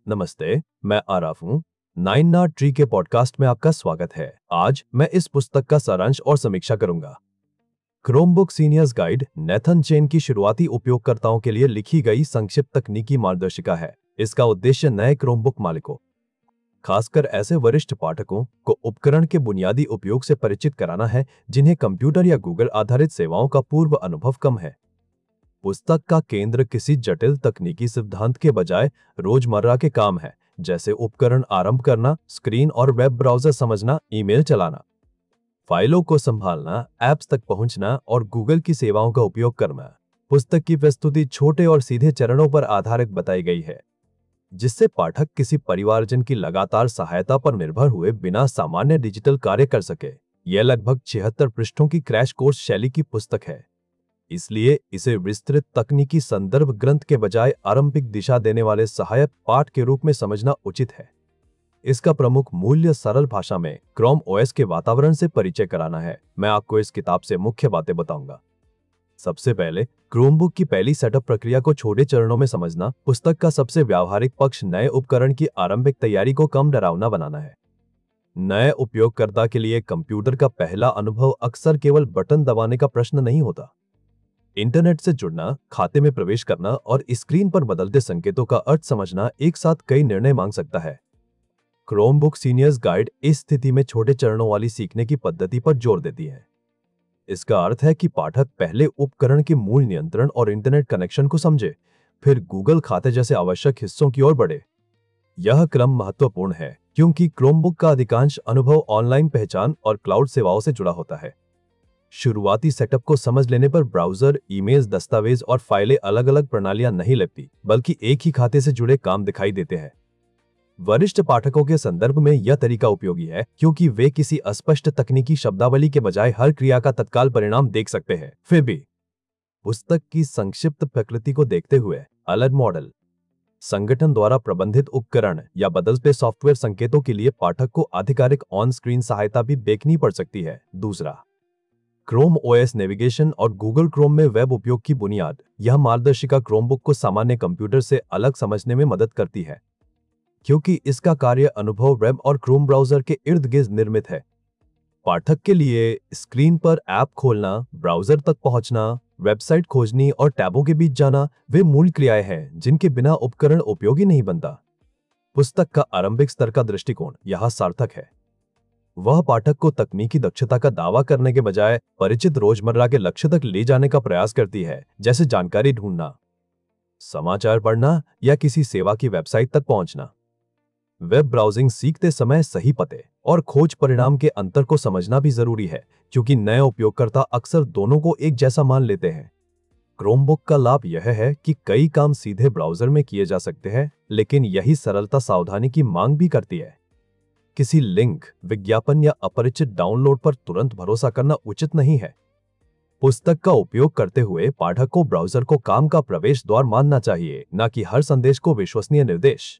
नमस्ते, मैं आराफ हूँ। नाइन नाट ट्री के पॉडकास्ट में आपका स्वागत है। आज मैं इस पुस्तक का सारांश और समीक्षा करूंगा। Chromebook seniors guide Nathan Chen की शुरुआती उपयोगकर्ताओं के लिए लिखी गई संक्षिप्त तकनीकी मार्गदर्शिका है। इसका उद्देश्य नए क्रोमबुक मालिकों, खासकर ऐसे वरिष्ठ पाठकों को उपकरण के बुनियादी उपयोग से परिचित कराना है जिन्हें कंप्यूटर या गूगल आधारित सेवाओं का पूर्व अनुभव कम है। पुस्तक का केंद्र किसी जटिल तकनीकी सिद्धांत के बजाय रोजमर्रा के काम है, जैसे उपकरण आरंभ करना, स्क्रीन और वेब ब्राउज़र समझना, ईमेल चलाना, फाइलों को संभालना, ऐप्स तक पहुंचना और गूगल की सेवाओं का उपयोग करना। पुस्तक की प्रस्तुति छोटे और सीधे चरणों पर आधारित बताई गई है, जिससे पाठक किसी परिवारजन की लगातार सहायता पर निर्भर हुए बिना सामान्य डिजिटल कार्य कर सके। यह लगभग 76 पृष्ठों की क्रैश कोर्स शैली की पुस्तक है, इसलिए इसे विस्तृत तकनीकी संदर्भ ग्रंथ के बजाय आरंभिक दिशा देने वाले सहायक पाठ के रूप में समझना उचित है। इसका प्रमुख मूल्य सरल भाषा में क्रोम ओएस के वातावरण से परिचय कराना है। मैं आपको इस किताब से मुख्य बातें बताऊंगा। सबसे पहले, क्रोमबुक की पहली सेटअप प्रक्रिया को छोटे चरणों में समझना। पुस्तक का सबसे व्यावहारिक पक्ष नए उपकरण की आरंभिक तैयारी को कम डरावना बनाना है। नए उपयोगकर्ता के लिए कंप्यूटर का पहला अनुभव अक्सर केवल बटन दबाने का प्रश्न नहीं होता। इंटरनेट से जुड़ना, खाते में प्रवेश करना और स्क्रीन पर बदलते संकेतों का अर्थ समझना एक साथ कई निर्णय मांग सकता है। क्रोमबुक सीनियर्स गाइड इस स्थिति में छोटे चरणों वाली सीखने की पद्धति पर जोर देती है। इसका अर्थ है कि पाठक पहले उपकरण के मूल नियंत्रण और इंटरनेट कनेक्शन को समझे, फिर गूगल खाते जैसे आवश्यक हिस्सों की ओर बढ़े। यह क्रम महत्वपूर्ण है क्योंकि क्रोमबुक का अधिकांश अनुभव ऑनलाइन पहचान और क्लाउड सेवाओं से जुड़ा होता है। शुरुआती सेटअप को समझ लेने पर ब्राउज़र, ईमेल्स, दस्तावेज और फाइलें अलग अलग प्रणालियां नहीं लगती, बल्कि एक ही खाते से जुड़े काम दिखाई देते हैं। वरिष्ठ पाठकों के संदर्भ में यह तरीका उपयोगी है क्योंकि वे किसी अस्पष्ट तकनीकी शब्दावली के बजाय हर क्रिया का तत्काल परिणाम देख सकते हैं। फिर भी पुस्तक की संक्षिप्त प्रकृति को देखते हुए अलग मॉडल, संगठन द्वारा प्रबंधित उपकरण या बदलते सॉफ्टवेयर संकेतों के लिए पाठक को आधिकारिक ऑन स्क्रीन सहायता भी देखनी पड़ सकती है। दूसरा, क्रोम ओएस नेविगेशन और गूगल क्रोम में वेब उपयोग की बुनियाद। यह मार्गदर्शिका क्रोमबुक को सामान्य कंप्यूटर से अलग समझने में मदद करती है, क्योंकि इसका कार्य अनुभव वेब और क्रोम ब्राउज़र के इर्द गिर्द निर्मित है। पाठक के लिए स्क्रीन पर ऐप खोलना, ब्राउज़र तक पहुंचना, वेबसाइट खोजनी और टैबों के बीच जाना वे मूल क्रियाएं हैं जिनके बिना उपकरण उपयोगी नहीं बनता। पुस्तक का आरंभिक स्तर का दृष्टिकोण यहाँ सार्थक है। वह पाठक को तकनीकी दक्षता का दावा करने के बजाय परिचित रोजमर्रा के लक्ष्य तक ले जाने का प्रयास करती है, जैसे जानकारी ढूंढना, समाचार पढ़ना या किसी सेवा की वेबसाइट तक पहुंचना। वेब ब्राउजिंग सीखते समय सही पते और खोज परिणाम के अंतर को समझना भी जरूरी है, क्योंकि नए उपयोगकर्ता अक्सर दोनों को एक जैसा मान लेते हैं। क्रोमबुक का लाभ यह है कि कई काम सीधे ब्राउज़र में किए जा सकते हैं, लेकिन यही सरलता सावधानी की मांग भी करती है। किसी लिंक, विज्ञापन या अपरिचित डाउनलोड पर तुरंत भरोसा करना उचित नहीं है। पुस्तक का उपयोग करते हुए पाठक को ब्राउज़र को काम का प्रवेश द्वार मानना चाहिए, न कि हर संदेश को विश्वसनीय निर्देश।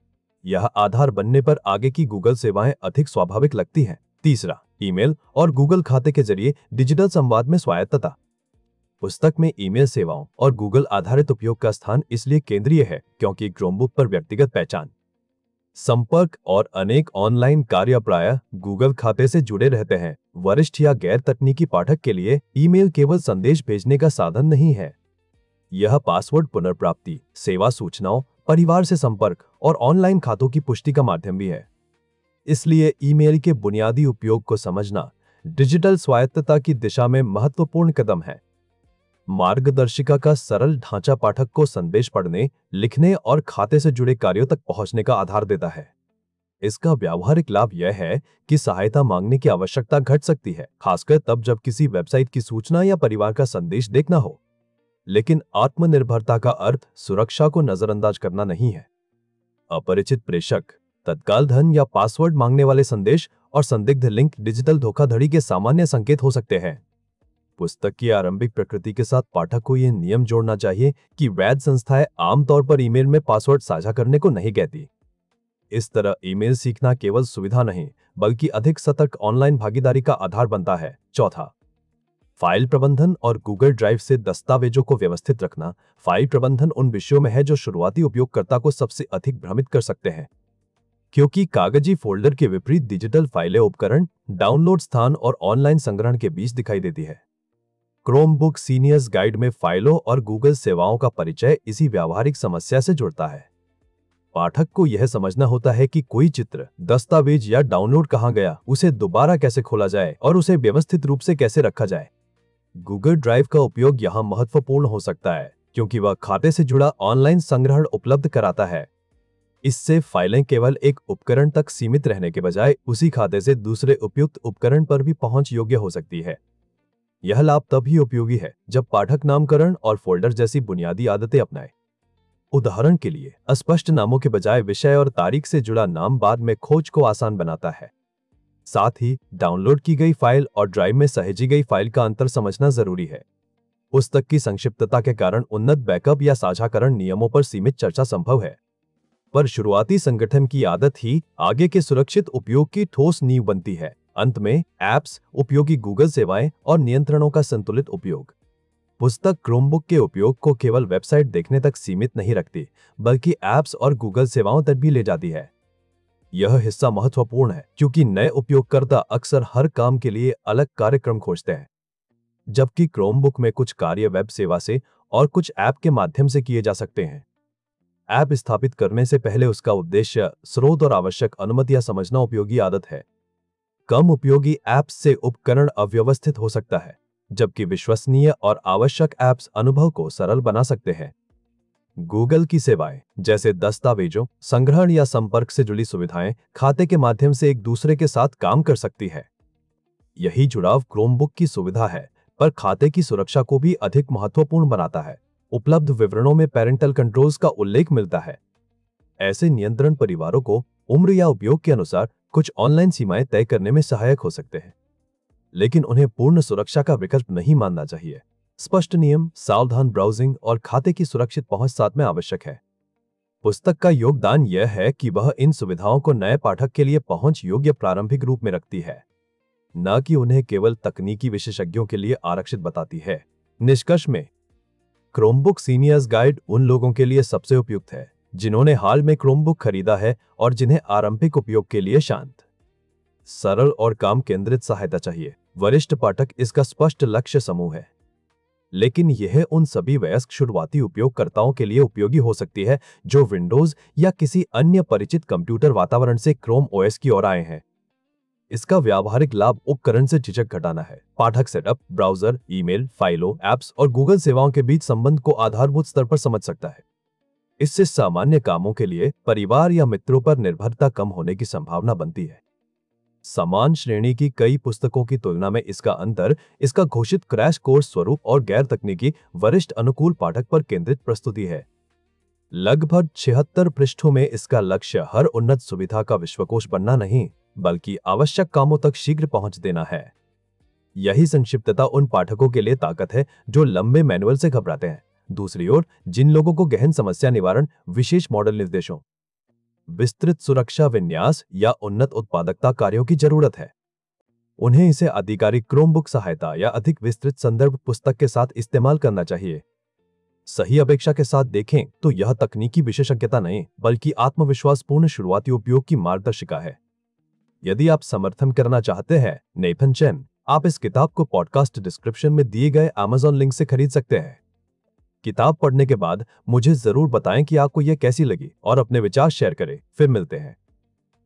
यह आधार बनने पर आगे की गूगल सेवाएं अधिक स्वाभाविक लगती हैं। तीसरा, ईमेल और गूगल खाते के जरिए डिजिटल संवाद में स्वायत्तता। पुस्तक में ईमेल सेवाओं और गूगल आधारित उपयोग का स्थान इसलिए केंद्रीय है क्योंकि क्रोमबुक पर व्यक्तिगत पहचान, संपर्क और अनेक ऑनलाइन कार्य प्रायः गूगल खाते से जुड़े रहते हैं। वरिष्ठ या गैर तकनीकी पाठक के लिए ईमेल केवल संदेश भेजने का साधन नहीं है, यह पासवर्ड पुनर्प्राप्ति, सेवा सूचनाओं, परिवार से संपर्क और ऑनलाइन खातों की पुष्टि का माध्यम भी है। इसलिए ईमेल के बुनियादी उपयोग को समझना डिजिटल स्वायत्तता की दिशा में महत्वपूर्ण कदम है। मार्गदर्शिका का सरल ढांचा पाठक को संदेश पढ़ने, लिखने और खाते से जुड़े कार्यों तक पहुंचने का आधार देता है। इसका व्यावहारिक लाभ यह है कि सहायता मांगने की आवश्यकता घट सकती है, खासकर तब जब किसी वेबसाइट की सूचना या परिवार का संदेश देखना हो। लेकिन आत्मनिर्भरता का अर्थ सुरक्षा को नजरअंदाज करना नहीं है। अपरिचित प्रेषक, तत्काल धन या पासवर्ड मांगने वाले संदेश और संदिग्ध लिंक डिजिटल धोखाधड़ी के सामान्य संकेत हो सकते हैं। पुस्तक की आरंभिक प्रकृति के साथ पाठक को यह नियम जोड़ना चाहिए कि वैध संस्थाएं आमतौर पर ईमेल में पासवर्ड साझा करने को नहीं कहती। इस तरह ईमेल सीखना केवल सुविधा नहीं, बल्कि अधिक सतर्क ऑनलाइन भागीदारी का आधार बनता है। चौथा, फाइल प्रबंधन और गूगल ड्राइव से दस्तावेजों को व्यवस्थित रखना। फाइल प्रबंधन उन विषयों में है जो शुरुआती उपयोगकर्ता को सबसे अधिक भ्रमित कर सकते हैं, क्योंकि कागजी फोल्डर के विपरीत डिजिटल फाइलें उपकरण, डाउनलोड स्थान और ऑनलाइन संग्रहण के बीच दिखाई देती है। क्रोमबुक सीनियर्स गाइड में फाइलों और गूगल सेवाओं का परिचय इसी व्यावहारिक समस्या से जुड़ता है। पाठक को यह समझना होता है कि कोई चित्र, दस्तावेज या डाउनलोड कहां गया, उसे दोबारा कैसे खोला जाए और उसे व्यवस्थित रूप से कैसे रखा जाए। गूगल ड्राइव का उपयोग यहां महत्वपूर्ण हो सकता है, क्योंकि वह खाते से जुड़ा ऑनलाइन संग्रहण उपलब्ध कराता है। इससे फाइलें केवल एक उपकरण तक सीमित रहने के बजाय उसी खाते से दूसरे उपयुक्त उपकरण पर भी पहुंच योग्य हो सकती है। यह लाभ तभी उपयोगी है जब पाठक नामकरण और फोल्डर जैसी बुनियादी आदतें अपनाए। उदाहरण के लिए, अस्पष्ट नामों के बजाय विषय और तारीख से जुड़ा नाम बाद में खोज को आसान बनाता है। साथ ही डाउनलोड की गई फाइल और ड्राइव में सहेजी गई फाइल का अंतर समझना जरूरी है। पुस्तक की संक्षिप्तता के कारण उन्नत बैकअप या साझाकरण नियमों पर सीमित चर्चा संभव है, पर शुरुआती संगठन की आदत ही आगे के सुरक्षित उपयोग की ठोस नींव बनती है। अंत में, ऐप्स, उपयोगी गूगल सेवाएं और नियंत्रणों का संतुलित उपयोग पुस्तक क्रोमबुक के उपयोग को केवल वेबसाइट देखने तक सीमित नहीं रखती, बल्कि ऐप्स और गूगल सेवाओं तक भी ले जाती है। यह हिस्सा महत्वपूर्ण है क्योंकि नए उपयोगकर्ता अक्सर हर काम के लिए अलग कार्यक्रम खोजते हैं, जबकि क्रोमबुक में कुछ कार्य वेब सेवा से और कुछ ऐप के माध्यम से किए जा सकते हैं। ऐप स्थापित करने से पहले उसका उद्देश्य, स्रोत और आवश्यक अनुमतियां समझना उपयोगी आदत है। कम उपयोगी ऐप्स से उपकरण अव्यवस्थित हो सकता है, जबकि विश्वसनीय और आवश्यक ऐप्स अनुभव को सरल बना सकते हैं। गूगल की सेवाएं, जैसे दस्तावेजों, संग्रहण या संपर्क से जुड़ी सुविधाएं, खाते के माध्यम से एक दूसरे के साथ काम कर सकती है। यही जुड़ाव क्रोमबुक की सुविधा है, पर खाते की सुरक्षा को भी अधिक महत्वपूर्ण बनाता है। उपलब्ध विवरणों में पेरेंटल कंट्रोल्स का उल्लेख मिलता है। ऐसे नियंत्रण परिवारों को उम्र या उपयोग के अनुसार कुछ ऑनलाइन सीमाएं तय करने में सहायक हो सकते हैं, लेकिन उन्हें पूर्ण सुरक्षा का विकल्प नहीं मानना चाहिए। स्पष्ट नियम, सावधान ब्राउजिंग और खाते की सुरक्षित पहुंच साथ में आवश्यक है। पुस्तक का योगदान यह है कि वह इन सुविधाओं को नए पाठक के लिए पहुंच योग्य प्रारंभिक रूप में रखती है, न कि उन्हें केवल तकनीकी विशेषज्ञों के लिए आरक्षित बताती है। निष्कर्ष में, क्रोमबुक सीनियर्स गाइड उन लोगों के लिए सबसे उपयुक्त है जिन्होंने हाल में क्रोमबुक खरीदा है और जिन्हें आरंभिक उपयोग के लिए शांत, सरल और काम केंद्रित सहायता चाहिए। वरिष्ठ पाठक इसका स्पष्ट लक्ष्य समूह है, लेकिन यह उन सभी वयस्क शुरुआती उपयोगकर्ताओं के लिए उपयोगी हो सकती है जो विंडोज या किसी अन्य परिचित कंप्यूटर वातावरण से क्रोम ओएस की ओर आए हैं। इसका व्यावहारिक लाभ उपकरण से झिझक घटाना है। पाठक सेटअप, ब्राउजर, ईमेल, फाइलों, ऐप्स और गूगल सेवाओं के बीच संबंध को आधारभूत स्तर पर समझ सकता है। इससे सामान्य कामों के लिए परिवार या मित्रों पर निर्भरता कम होने की संभावना बनती है। समान श्रेणी की कई पुस्तकों की तुलना में इसका अंतर इसका घोषित क्रैश कोर्स स्वरूप और गैर तकनीकी वरिष्ठ अनुकूल पाठक पर केंद्रित प्रस्तुति है। लगभग 76 पृष्ठों में इसका लक्ष्य हर उन्नत सुविधा का विश्वकोश बनना नहीं, बल्कि आवश्यक कामों तक शीघ्र पहुंच देना है। यही संक्षिप्तता उन पाठकों के लिए ताकत है जो लंबे मैनुअल से घबराते हैं। दूसरी ओर, जिन लोगों को गहन समस्या निवारण, विशेष मॉडल निर्देशों, विस्तृत सुरक्षा विन्यास या उन्नत उत्पादकता कार्यों की जरूरत है, उन्हें इसे आधिकारिक क्रोमबुक सहायता या अधिक विस्तृत संदर्भ पुस्तक के साथ इस्तेमाल करना चाहिए। सही अपेक्षा के साथ देखें तो यह तकनीकी विशेषज्ञता नहीं, बल्कि आत्मविश्वासपूर्ण शुरुआती उपयोग की मार्गदर्शिका है। यदि आप समर्थन करना चाहते हैं नेथन चेन, आप इस किताब को पॉडकास्ट डिस्क्रिप्शन में दिए गए Amazon लिंक से खरीद सकते हैं। किताब पढ़ने के बाद मुझे जरूर बताएं कि आपको यह कैसी लगी और अपने विचार शेयर करें। फिर मिलते हैं।